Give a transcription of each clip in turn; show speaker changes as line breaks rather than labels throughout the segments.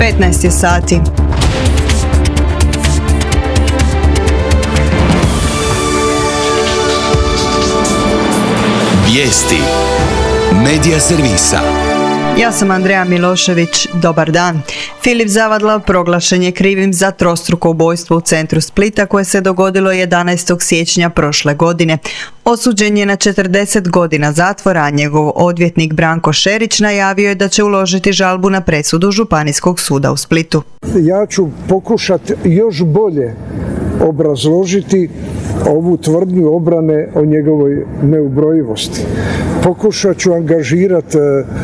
15 je sati.
Vijesti Medija servisa.
Ja sam Andreja Milošević. Dobar dan. Filip Zavadlav proglašen je krivim za trostruko ubojstvo u centru Splita koje se dogodilo 11. siječnja prošle godine. Osuđen je na 40 godina zatvora, a njegov odvjetnik Branko Šerić najavio je da će uložiti žalbu na presudu Županijskog suda u Splitu.
Ja ću pokušati još bolje obrazložiti ovu tvrdnju obrane o njegovoj neubrojivosti. Pokušat ću angažirati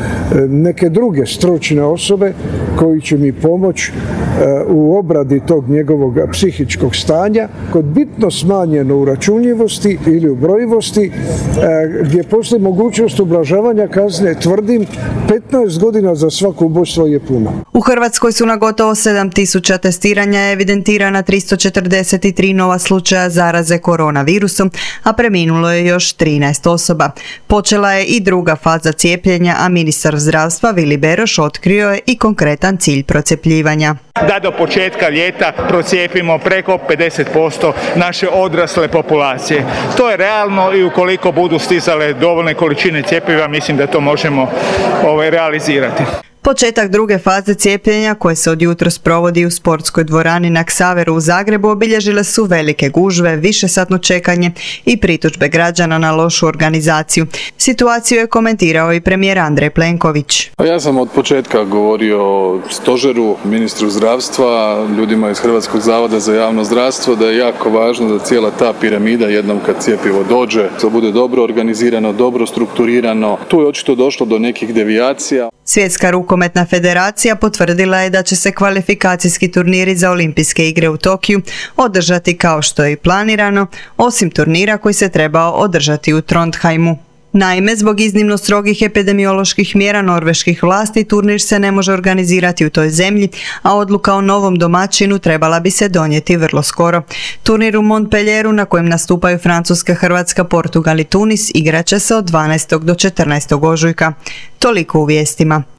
neke druge stručne osobe koji će mi pomoći u obradi tog njegovog psihičkog stanja kod bitno smanjeno uračunljivosti ili ubrojivosti gdje postoji mogućnost ublažavanja kazne. Tvrdim, 15 godina za svako ubojstvo je puno.
U Hrvatskoj su na gotovo 7.000 testiranja evidentirana 343 nova slučaja zaraze koronavirusom, a preminulo je još 13 osoba. Počela je i druga faza cijepljenja, a ministar zdravstva Vili Beroš otkrio je i konkretan cilj procjepljivanja.
Da do početka ljeta procijepimo preko 50% naše odrasle populacije. To je realno i ukoliko budu stizale dovoljne količine cjepiva, mislim da to možemo realizirati.
Početak druge faze cijepljenja, koje se od jutros provodi u sportskoj dvorani na Ksaveru u Zagrebu, obilježile su velike gužve, višesatno čekanje i pritužbe građana na lošu organizaciju. Situaciju je komentirao i premijer Andrej Plenković.
Ja sam od početka govorio o stožeru, ministru zdravstva, ljudima iz Hrvatskog zavoda za javno zdravstvo, da je jako važno da cijela ta piramida jednom kad cjepivo dođe, to bude dobro organizirano, dobro strukturirano. Tu je očito došlo do nekih devijacija.
Svjetska rukometna federacija potvrdila je da će se kvalifikacijski turniri za olimpijske igre u Tokiju održati kao što je i planirano, osim turnira koji se trebao održati u Trondheimu. Naime, zbog iznimno strogih epidemioloških mjera norveških vlasti, turnir se ne može organizirati u toj zemlji, a odluka o novom domaćinu trebala bi se donijeti vrlo skoro. Turnir u Montpellieru, na kojem nastupaju Francuska, Hrvatska, Portugal i Tunis, igraće se od 12. do 14. ožujka. Toliko u vijestima.